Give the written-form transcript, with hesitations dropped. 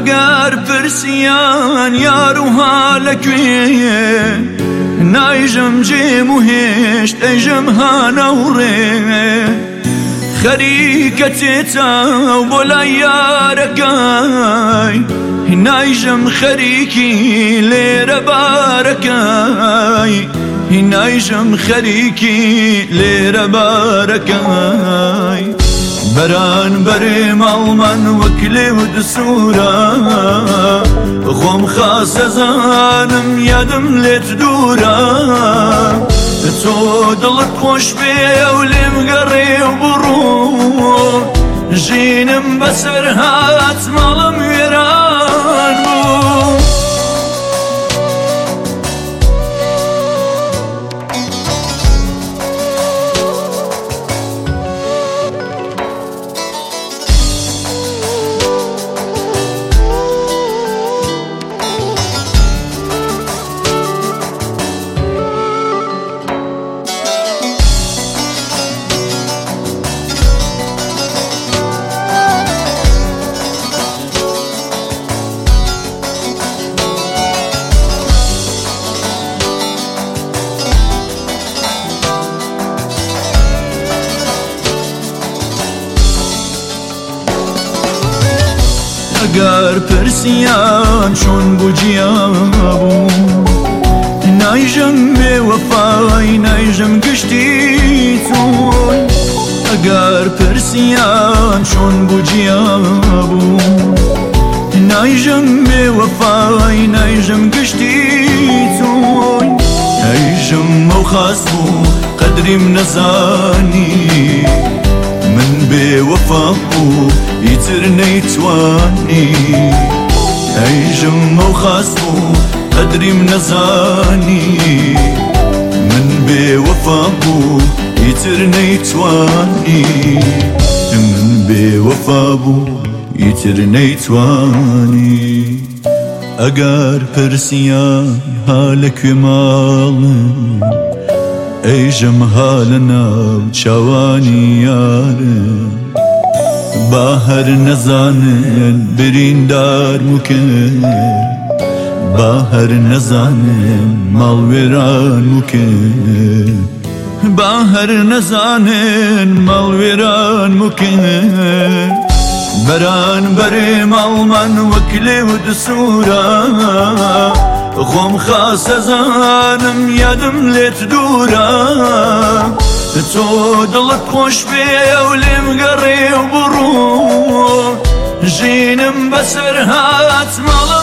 ئەگەر پرسیان یار و هالەکوێ نایژەم جێم و هێشت ئەیژەم هانەوڕێ خەریکە تێتاو بۆ لای یارەکەی نایژەم خەریکی لێرە بارەکەی نایژەم خەریکی لێرە بارەکەی بەران بەرێ ماڵمان وەک لێو دسوورە خۆم خاسە زانم یادم لێت دوورە تۆ دڵت خۆش بێ و لێم گەڕێ و بڕوو ژینم بەسەر هات ماڵم وێران بوو ئەگەر پرسیان چۆن بوو گیان بوو نایژەم بێوەفای نایژەم گشتی تۆی ئەگەر پرسیان چۆن بوو گیان بوو نایژەم بێوەفای نایژەم گشتی تۆی نایژەم ئەو خاس بوو قەدریم نەزانی من بێوەفا بوو ئیتر نەیتوانی ئەیژەم ئەو خاس بوو قەدریم نەزانی من بێوەفا بوو ئیتر نەیتوانی من بێوەفا بوو ئیتر نەیتوانی ئەگەر پرسیان هالەکوێ ماڵم ئەیژەم هالە ناو چاوانی یارم با هەر نەزانن بریندار موکن با هەر نەزانن ماڵوێران موکن با هەر نەزانن ماڵوێران موکن بەران بەرێ ماڵمان وەک لێو دسوورە خۆم خاسە زانم یادم لێت دوورە تۆ دڵت خۆش بێ و لێم گەڕێ و بڕوو ژینم بەسەر هات ماڵە